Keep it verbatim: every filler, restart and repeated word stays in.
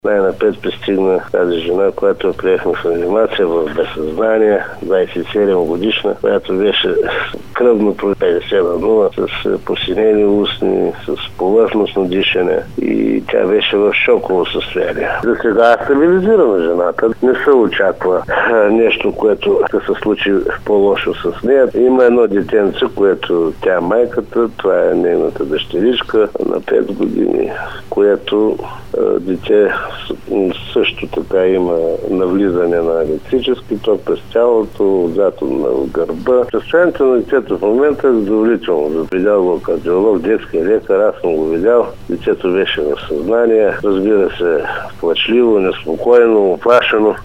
Най-напред пристигна тази жена, която приехме в реанимация в безсъзнание, двадесет и седем годишна, която беше кръвно петдесет на нула, с посинени устни, с повърхностно дишане и тя беше в шоково състояние. За сега е стабилизирана жената. Не се очаква нещо, което да се случи по-лошо с нея. Има едно детенце, което тя е майката, това е нейната дъщеричка на пет години, което дете също така има навлизане на електрически ток през тялото, отзад на гърба. Състоянието на детето в момента е задоволително. Видял го кардиолог, детски лекар, аз съм го видял. Детето беше в съзнание, разбира се, плачливо, неспокойно, оплашено.